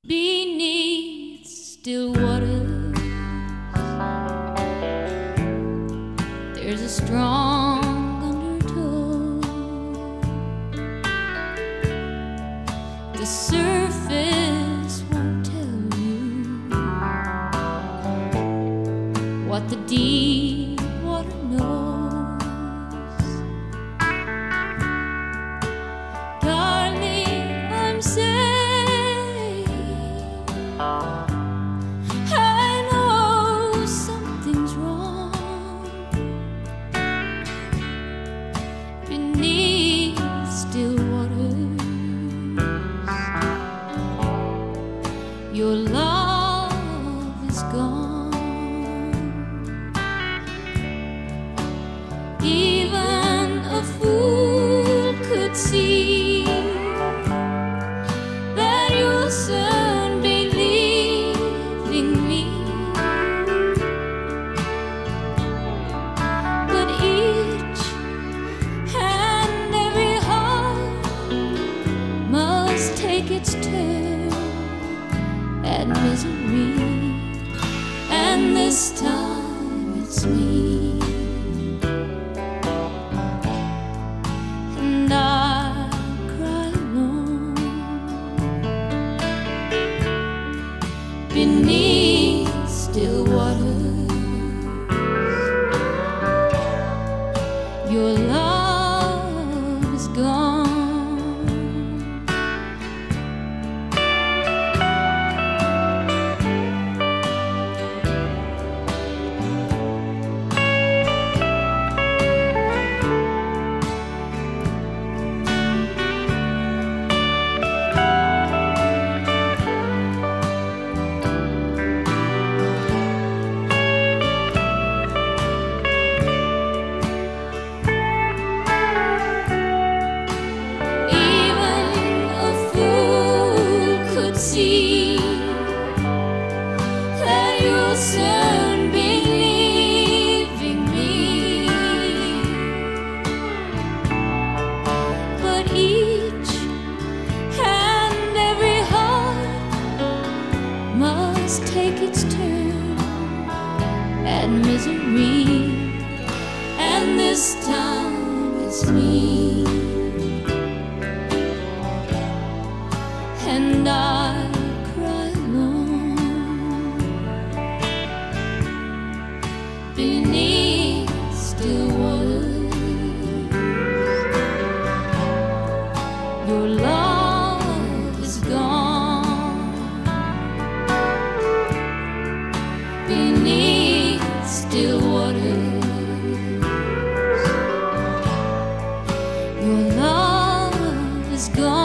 Beneath still waters, there's a strong undertow. The surface won't tell you what the deep water knows. Darling, I'm safe. I know something's wrong beneath still waters. Your love is gone. Even a fool could see that you'll soon be leaving me. But each and every heart must take its turn at misery, and this time it's me. And I cry alone beneath still waters. Your love is gone. See that you'll soon be leaving me. But each and every heart must take its turn at misery, and this time it's me. And I cry alone beneath still waters. Your love is gone beneath still waters. Your love is gone.